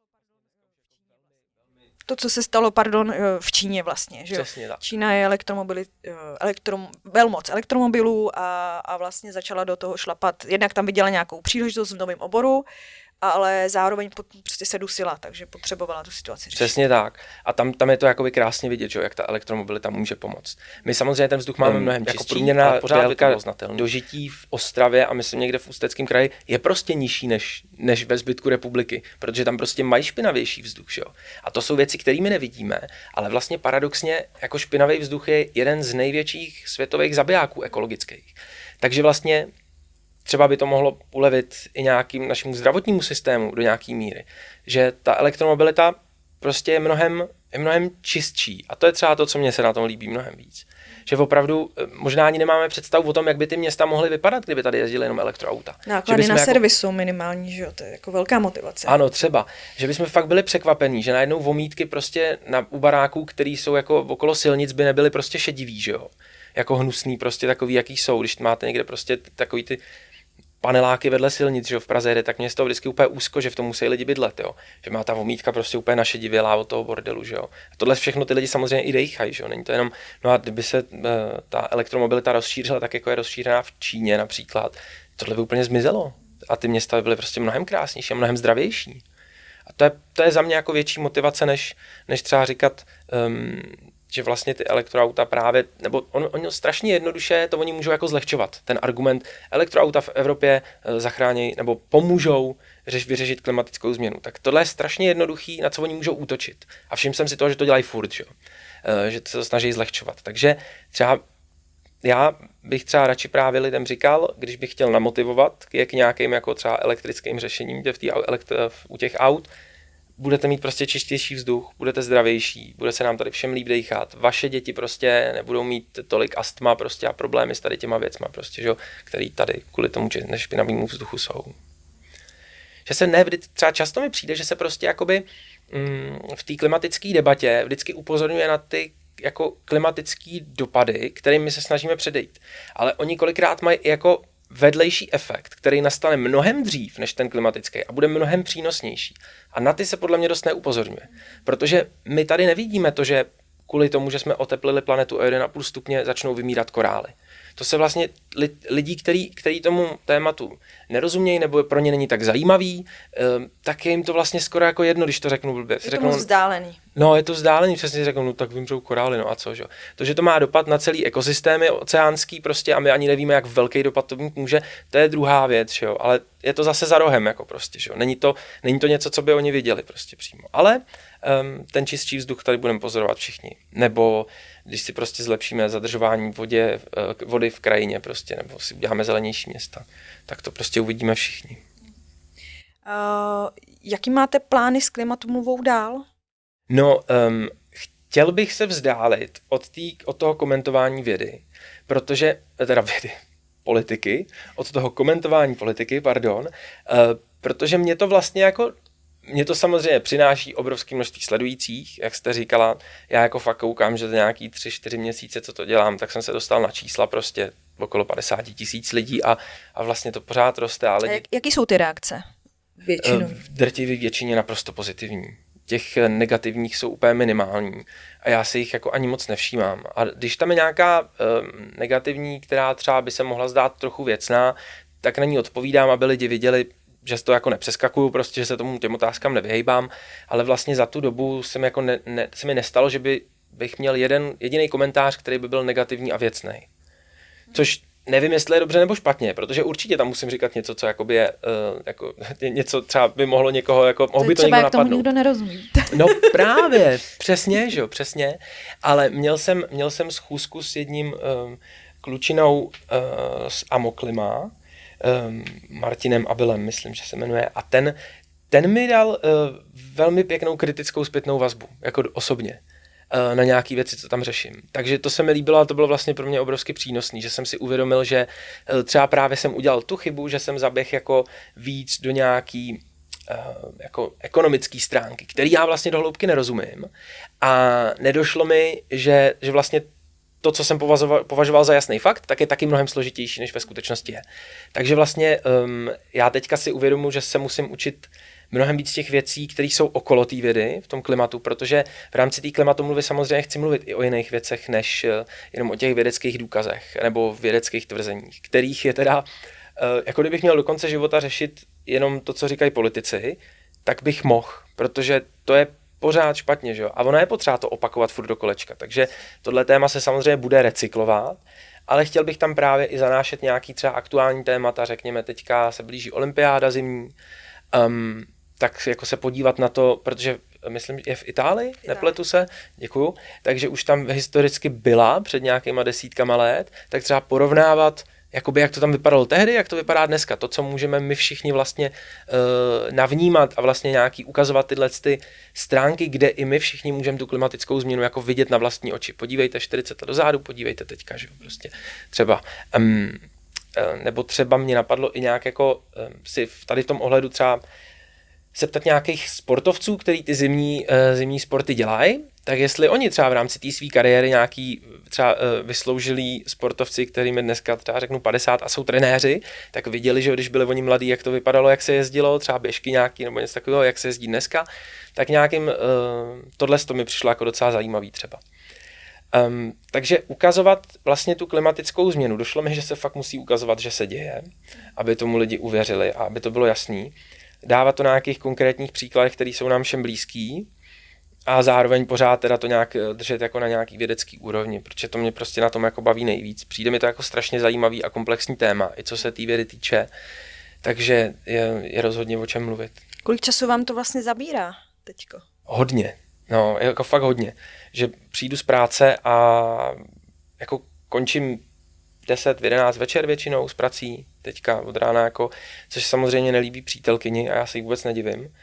to co se stalo, pardon, v Číně vlastně, že jo? Přesně tak. Čína je elektromobili, elektrom, velmoc elektromobilů a, a vlastně začala do toho šlapat. Jednak tam viděla nějakou příležitost v novém oboru, ale zároveň prostě se dusila, takže potřebovala tu situaci řešit. Přesně tak. A tam, tam je to jakoby krásně vidět, že, jak ta elektromobilita může pomoct. My samozřejmě ten vzduch máme um, mnohem čistší, jako průměrná délka dožití v Ostravě a myslím někde v Ústeckém kraji je prostě nižší než, než ve zbytku republiky, protože tam prostě mají špinavější vzduch. Že? A to jsou věci, které my nevidíme, ale vlastně paradoxně jako špinavý vzduch je jeden z největších světových zabijáků ekologických. Takže vlastně třeba by to mohlo ulevit i nějakým našemu zdravotnímu systému do nějaký míry, že ta elektromobilita prostě je mnohem, je mnohem čistší a to je třeba to, co mně se na tom líbí mnohem víc. Že opravdu možná ani nemáme představu o tom, jak by ty města mohly vypadat, kdyby tady jezdily jenom elektroauta. Náklady na jako servisu minimální, že jo, to je jako velká motivace. Ano, třeba, že bychom fakt byli překvapení, že najednou vomítky prostě na, u baráků, který jsou jako okolo silnic, by nebyly prostě šedivý, že jo. Jako hnusný prostě takový, jaký jsou, když máte někde prostě takový ty paneláky vedle silnic, že jo, v Praze jede, tak mě z toho vždycky úplně úzko, že v tom musí lidi bydlet, jo. Že má ta vomítka prostě úplně našedivělá od toho bordelu, že jo. A tohle všechno ty lidi samozřejmě i dejchají, že jo. Není to jenom, no a kdyby se uh, ta elektromobilita rozšířila tak, jako je rozšířená v Číně například, tohle by úplně zmizelo. A ty města by byly prostě mnohem krásnější a mnohem zdravější. A to je, to je za mě jako větší motivace, než, než třeba říkat, um, že vlastně ty elektroauta právě, nebo on, on strašně jednoduše to oni můžou jako zlehčovat. Ten argument, elektroauta v Evropě zachrání nebo pomůžou řeš, vyřešit klimatickou změnu. Tak tohle je strašně jednoduchý, na co oni můžou útočit. A všiml jsem si toho, že to dělají furt, že, že se to snaží zlehčovat. Takže třeba já bych třeba radši právě lidem říkal, když bych chtěl namotivovat k, k nějakým jako třeba elektrickým řešením v tý, elektr, u těch aut, budete mít prostě čistější vzduch, budete zdravější, bude se nám tady všem líp dejchat, vaše děti prostě nebudou mít tolik astma prostě a problémy s tady těma věcma prostě, že, který tady kvůli tomu nešpinavému vzduchu jsou. Že se ne, třeba často mi přijde, že se prostě jakoby mm, v té klimatické debatě vždycky upozorňuje na ty jako klimatické dopady, kterým my se snažíme předejít. Ale oni kolikrát mají jako vedlejší efekt, který nastane mnohem dřív než ten klimatický a bude mnohem přínosnější. A na ty se podle mě dost neupozorňuje. Protože my tady nevidíme to, že kvůli tomu, že jsme oteplili planetu o jeden a půl stupně, začnou vymírat korály. To se vlastně lidí, který, který tomu tématu nerozumějí nebo pro ně není tak zajímavý, tak je jim to vlastně skoro jako jedno, když to řeknu blbě. Je to řeknou, moc vzdálený. No, je to vzdálený, přesně řeknu, no tak vymřou korály, no a co, že? To, že to má dopad na celý ekosystémy oceánský prostě a my ani nevíme, jak velký dopad to mít může, to je druhá věc, že jo, ale je to zase za rohem, jako prostě, že jo. Není to, není to něco, co by oni viděli prostě přímo, ale um, ten čistší vzduch tady budeme pozorovat všichni, nebo když si prostě zlepšíme zadržování vodě, vody v krajině prostě, nebo si uděláme zelenější města, tak to prostě uvidíme všichni. Uh, jaký máte plány s klimatomluvou dál? No, um, chtěl bych se vzdálit od, tý, od toho komentování vědy, protože, teda vědy, politiky, od toho komentování politiky, pardon, uh, protože mě to vlastně jako, mě to samozřejmě přináší obrovské množství sledujících, jak jste říkala, já jako fakt koukám, že za nějaký tři, čtyři měsíce, co to dělám, tak jsem se dostal na čísla prostě okolo padesát tisíc lidí a, a vlastně to pořád roste. Ale a jak, jaký jsou ty reakce většinou? V drtivé většině naprosto pozitivní. Těch negativních jsou úplně minimální a já si jich jako ani moc nevšímám. A když tam je nějaká um, negativní, která třeba by se mohla zdát trochu věcná, tak na ní odpovídám, aby lidi viděli, že to jako nepřeskakuju, prostě, že se tomu těm otázkám nevyhejbám, ale vlastně za tu dobu se mi, jako ne, ne, se mi nestalo, že by, bych měl jeden jediný komentář, který by byl negativní a věcný. Což nevím, jestli je dobře nebo špatně, protože určitě tam musím říkat něco, co jakoby je, uh, jako, něco třeba by mohlo někoho, jako, mohl by to někdo napadnout. Tomu nikdo nerozumí. No právě, přesně, že jo, přesně, ale měl jsem, měl jsem schůzku s jedním um, klučinou uh, z Amoklima, um, Martinem Abilem, myslím, že se jmenuje, a ten, ten mi dal uh, velmi pěknou kritickou zpětnou vazbu, jako osobně, na nějaké věci, co tam řeším. Takže to se mi líbilo a to bylo vlastně pro mě obrovsky přínosný, že jsem si uvědomil, že třeba právě jsem udělal tu chybu, že jsem zaběhl jako víc do nějaký jako ekonomické stránky, který já vlastně do hloubky nerozumím a nedošlo mi, že, že vlastně to, co jsem považoval, považoval za jasný fakt, tak je taky mnohem složitější, než ve skutečnosti je. Takže vlastně um, já teďka si uvědomuji, že se musím učit mnohem víc těch věcí, které jsou okolo té vědy v tom klimatu, protože v rámci té klimatomluvy samozřejmě chci mluvit i o jiných věcech, než jenom o těch vědeckých důkazech nebo vědeckých tvrzeních, kterých je teda, jako kdybych měl do konce života řešit jenom to, co říkají politici, tak bych mohl, protože to je pořád špatně, že jo? A ono je potřeba to opakovat furt do kolečka, takže tohle téma se samozřejmě bude recyklovat, ale chtěl bych tam právě i zanášet nějaký třeba aktuální témata, řekněme teďka se blíží olympiáda zimní, um, tak jako se podívat na to, protože myslím, je v Itálii, Itálii. Nepletu se, děkuju, takže už tam historicky byla před nějakýma desítkama let, tak třeba porovnávat, jakoby jak to tam vypadalo tehdy, jak to vypadá dneska, to, co můžeme my všichni vlastně uh, navnímat a vlastně nějaký ukazovat tyhle ty stránky, kde i my všichni můžeme tu klimatickou změnu jako vidět na vlastní oči. Podívejte čtyřicet let dozadu, podívejte teďka, že prostě třeba um, nebo třeba mě napadlo i nějak jako um, si tady v tom ohledu třeba se ptat nějakých sportovců, který ty zimní, uh, zimní sporty dělají, tak jestli oni třeba v rámci té své kariéry nějaký třeba uh, vysloužilí sportovci, kterým je dneska třeba řeknu padesát a jsou trenéři, tak viděli, že když byli oni mladí, jak to vypadalo, jak se jezdilo, třeba běžky nějaký nebo něco takového, jak se jezdí dneska, tak nějakým, uh, tohle to mi přišlo jako docela zajímavý třeba. Um, takže ukazovat vlastně tu klimatickou změnu, došlo mi, že se fakt musí ukazovat, že se děje, aby tomu lidi uvěřili a aby to bylo jasný. Dávat to na nějakých konkrétních příkladech, které jsou nám všem blízký a zároveň pořád teda to nějak držet jako na nějaký vědecký úrovni, protože to mě prostě na tom jako baví nejvíc. Přijde mi to jako strašně zajímavý a komplexní téma, i co se té vědy týče, takže je, je rozhodně o čem mluvit. Kolik času vám to vlastně zabírá teďko? Hodně, no jako fakt hodně, že přijdu z práce a jako končím deset, jedenáct večer většinou s prací, teďka od rána, jako, což samozřejmě nelíbí přítelkyni a já se jí vůbec nedivím, uh,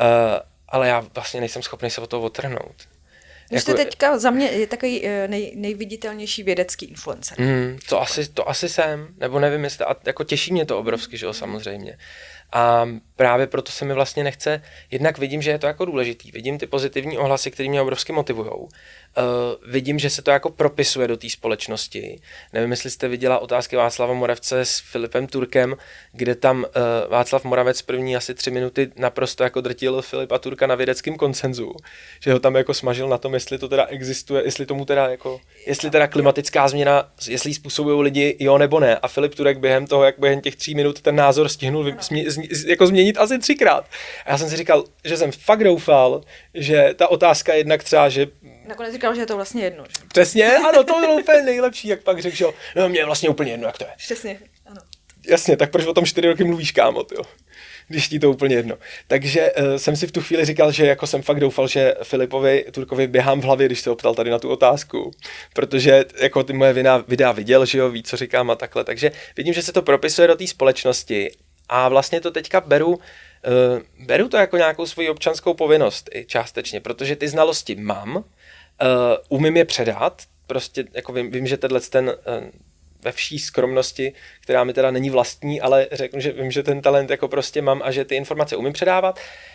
ale já vlastně nejsem schopný se od toho odtrhnout. Vy jste jako, teďka za mě je takový nej, nejviditelnější vědecký influencer. Mm, to, asi, to asi jsem, nebo nevím, jestli, a jako těší mě to obrovsky, že jo, samozřejmě. A právě proto se mi vlastně nechce, jednak vidím, že je to jako důležitý, vidím ty pozitivní ohlasy, které mě obrovsky motivujou. Uh, vidím, že se to jako propisuje do té společnosti. Nevím, jestli jste viděla otázky Václava Moravce s Filipem Turkem, kde tam uh, Václav Moravec první asi tři minuty naprosto jako drtil Filipa Turka na vědeckém konsenzu, že ho tam jako smažil na tom, jestli to teda existuje, jestli tomu teda jako, jestli teda klimatická změna, jestli ji způsobují lidi jo nebo ne. A Filip Turek během toho, jak během těch tří minut ten názor stihnul změ, z, jako změnit asi třikrát. A já jsem si říkal, že jsem fakt doufal, že ta otázka jednak třeba, že nakonec říkal, že je to vlastně jedno. Že? Přesně, ano, to bylo úplně nejlepší, jak pak řekl, že no mě je vlastně úplně jedno, jak to je. Přesně, ano. Jasně, tak proč o tom čtyři roky mluvíš, kámo, tyjo? Když ti to úplně jedno. Takže uh, jsem si v tu chvíli říkal, že jako jsem fakt doufal, že Filipovi Turkovi běhám v hlavě, když se optal tady na tu otázku, protože jako ty moje videa, videa viděl, že jo, ví, co říkám a takhle, takže vidím, že se to propisuje do té společnosti a vlastně to teďka beru Uh, beru to jako nějakou svoji občanskou povinnost i částečně, protože ty znalosti mám, uh, umím je předat, prostě jako vím, vím že tenhle ten uh, ve vší skromnosti, která mi teda není vlastní, ale řeknu, že vím, že ten talent jako prostě mám a že ty informace umím předávat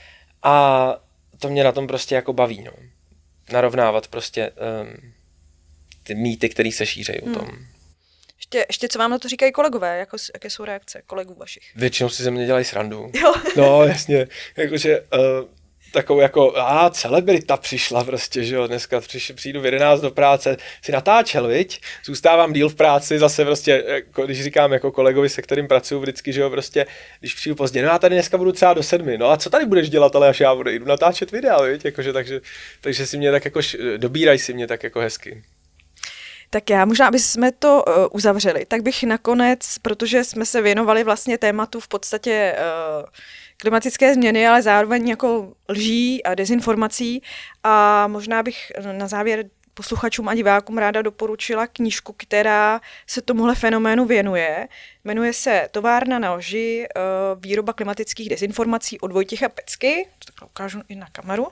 A to mě na tom prostě jako baví, no. Narovnávat prostě um, ty mýty, které se šířejí o tom. Hmm. Ještě, ještě co vám na to říkají kolegové? Jako, jaké jsou reakce kolegů vašich? Většinou si ze mě dělají srandu. Jo. No, jasně. Jakože uh, takovou jako, a celebrita přišla prostě, že jo, dneska přiš, přijdu v jedenáct do práce, si natáčel, viď? Zůstávám díl v práci, zase prostě, jako, když říkám jako kolegovi, se kterým pracuju vždycky, že jo, prostě, když přijdu pozdě, no já tady dneska budu třeba do sedmi, no a co tady budeš dělat, ale až já budu, jdu natáčet videa, viď? Jakože, takže, takže si mě tak jako, dobírají si mě tak jako hezky. Tak já možná, aby jsme to uh, uzavřeli, tak bych nakonec, protože jsme se věnovali vlastně tématu v podstatě uh, klimatické změny, ale zároveň jako lží a dezinformací, a možná bych na závěr posluchačům a divákům ráda doporučila knížku, která se tomuhle fenoménu věnuje. Jmenuje se Továrna na lži, uh, výroba klimatických dezinformací od Vojtěcha Pecky. To tak ukážu i na kameru.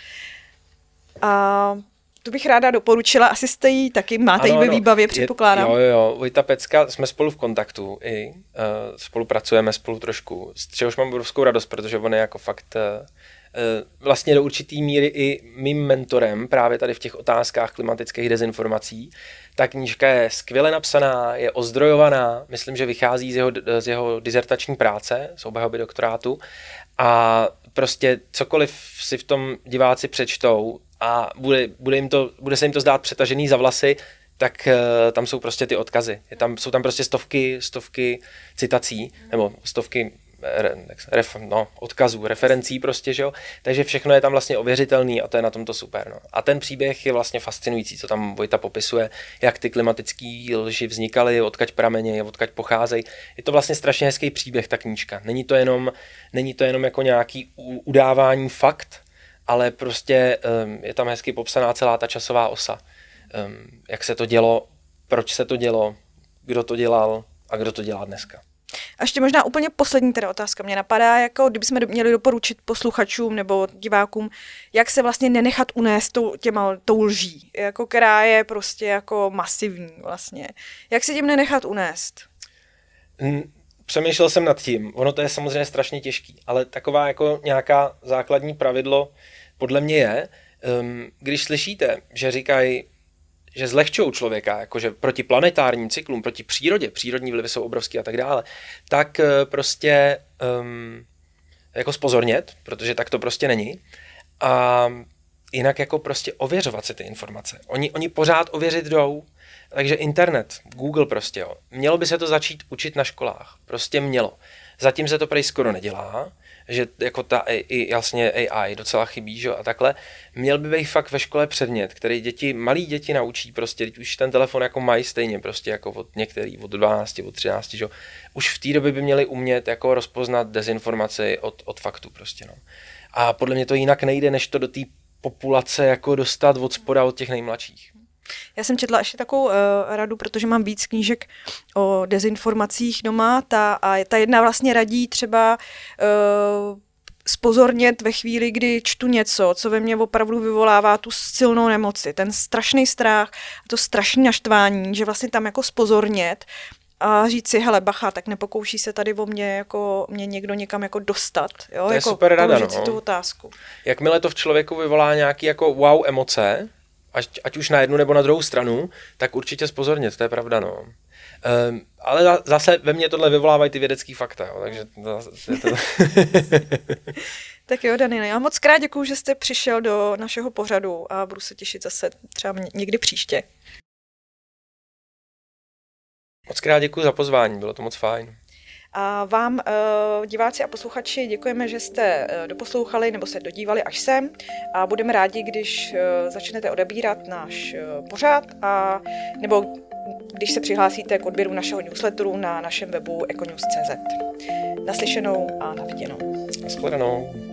A tu bych ráda doporučila, asi jste ji taky, máte ji ve výbavě, předpokládám. Jo, jo, jo, Vojta Pecka, jsme spolu v kontaktu i, uh, spolupracujeme spolu trošku, z čehož mám obrovskou radost, protože on je jako fakt uh, vlastně do určitý míry i mým mentorem právě tady v těch otázkách klimatických dezinformací. Ta knížka je skvěle napsaná, je ozdrojovaná, myslím, že vychází z jeho, z jeho dizertační práce, z obhajoby doktorátu, a prostě cokoliv si v tom diváci přečtou a bude, bude, jim to, bude se jim to zdát přetažený za vlasy, tak uh, tam jsou prostě ty odkazy. Je tam, jsou tam prostě stovky, stovky citací, nebo stovky ref, no, odkazů, referencí prostě, že jo. Takže všechno je tam vlastně ověřitelný a to je na tomto super, no. A ten příběh je vlastně fascinující, co tam Vojta popisuje, jak ty klimatický lži vznikaly, odkaď pramenějí, odkaď pocházejí. Je to vlastně strašně hezký příběh, ta knížka. Není to jenom, není to jenom jako nějaký udávání fakt, ale prostě um, je tam hezky popsaná celá ta časová osa. Um, jak se to dělo, proč se to dělo, kdo to dělal a kdo to dělá dneska. A ještě možná úplně poslední teda otázka mě napadá, jako kdybychom měli doporučit posluchačům nebo divákům, jak se vlastně nenechat unést tou, těma, tou lží, jako která je prostě jako masivní vlastně. Jak se tím nenechat unést? Přemýšlel jsem nad tím, ono to je samozřejmě strašně těžký, ale taková jako nějaká základní pravidlo podle mě je, um, když slyšíte, že říkají, že zlehčují člověka, jakože proti planetárním cyklům, proti přírodě, přírodní vlivy jsou obrovský a tak dále, tak prostě um, jako spozornět, protože tak to prostě není. A jinak jako prostě ověřovat si ty informace. Oni, oni pořád ověřit jdou, takže internet, Google prostě, jo. Mělo by se to začít učit na školách, prostě mělo. Zatím se to prej skoro nedělá, že jako ta i jasně A I docela chybí, že? A takhle. Měl by být fakt ve škole předmět, který děti, malí děti naučí prostě, teď už ten telefon jako mají stejně prostě jako od některý, od dvanácti, od třinácti, že? Už v té době by měli umět jako rozpoznat dezinformaci od, od faktů prostě, no. A podle mě to jinak nejde, než to do té populace jako dostat od spoda, od těch nejmladších. Já jsem četla ještě takovou uh, radu, protože mám víc knížek o dezinformacích doma, ta, a ta jedna vlastně radí třeba uh, spozornět ve chvíli, kdy čtu něco, co ve mně opravdu vyvolává tu silnou nemoci, ten strašný strach, to strašné naštvání, že vlastně tam jako spozornět a říct si, hele, bacha, tak nepokouší se tady o mě, jako mě někdo někam jako dostat. Jo? To je jako super rada, no. si tu otázku. Jakmile to v člověku vyvolá nějaký jako wow emoce, ať, ať už na jednu nebo na druhou stranu, tak určitě zpozornět, to je pravda, no. Um, ale zase ve mně tohle vyvolávají ty vědecký fakta, jo, takže zase je to... Tak jo, Daniel, já moc krát děkuju, že jste přišel do našeho pořadu a budu se těšit zase třeba někdy příště. Moc krát děkuju za pozvání, bylo to moc fajn. A vám, diváci a posluchači, děkujeme, že jste doposlouchali nebo se dodívali až sem a budeme rádi, když začnete odebírat náš pořad a nebo když se přihlásíte k odběru našeho newsletteru na našem webu econews tečka cz. Naslyšenou a na viděnou. Nashledanou.